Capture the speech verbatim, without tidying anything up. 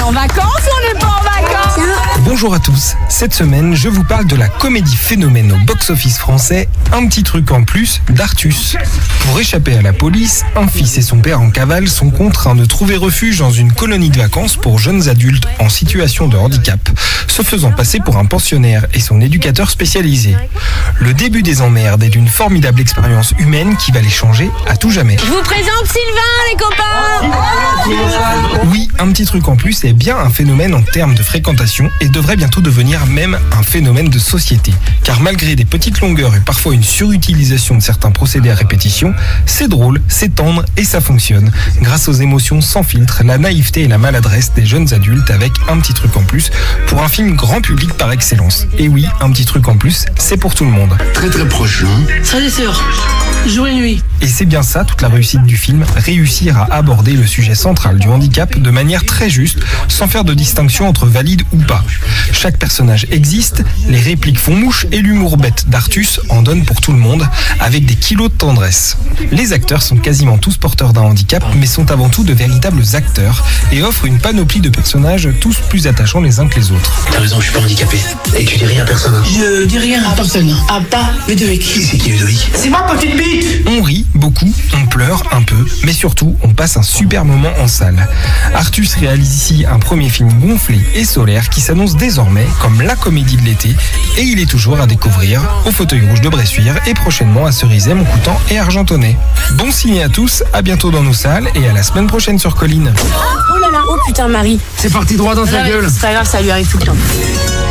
en vacances ou on n'est pas en vacances? Bonjour à tous, cette semaine je vous parle de la comédie phénomène au box-office français Un petit truc en plus d'Artus. Pour échapper à la police, un fils et son père en cavale sont contraints de trouver refuge dans une colonie de vacances pour jeunes adultes en situation de handicap, se faisant passer pour un pensionnaire et son éducateur spécialisé. Le début des emmerdes est d'une formidable expérience humaine qui va les changer à tout jamais. Je vous présente Sylvain, les copains. Oui, Un petit truc en plus est bien un phénomène en termes de fréquentation et devrait bientôt devenir même un phénomène de société. Car malgré des petites longueurs et parfois une surutilisation de certains procédés à répétition, c'est drôle, c'est tendre et ça fonctionne. Grâce aux émotions sans filtre, la naïveté et la maladresse des jeunes adultes avec Un petit truc en plus pour un film grand public par excellence. Et oui, Un petit truc en plus, c'est pour tout le monde. Très très proche, hein. Frères et sœurs, jour et nuit. Et c'est bien ça toute la réussite du film, réussir à aborder le sujet central du handicap de manière très juste, sans faire de distinction entre valide ou pas. Chaque personnage existe, les répliques font mouche et l'humour bête d'Artus en donne pour tout le monde, avec des kilos de tendresse. Les acteurs sont quasiment tous porteurs d'un handicap, mais sont avant tout de véritables acteurs et offrent une panoplie de personnages tous plus attachants les uns que les autres. T'as raison, je suis pas handicapé. Et tu dis rien à personne. Je dis rien à personne, à pas Ludovic. Qui c'est qui Ludovic? C'est ma petite bite. On rit beaucoup, on pleure un peu, mais surtout on passe un super moment en salle. Artus réalise ici un premier film gonflé et solaire qui s'annonce désormais comme la comédie de l'été et il est toujours à découvrir au Fauteuil Rouge de Bressuire et prochainement à Cerizay, Montcoutan et Argentonnet. Bon ciné à tous, à bientôt dans nos salles et à la semaine prochaine sur Colline. Oh là là, oh putain Marie. C'est parti droit dans sa gueule. C'est pas grave, ça lui arrive tout le temps.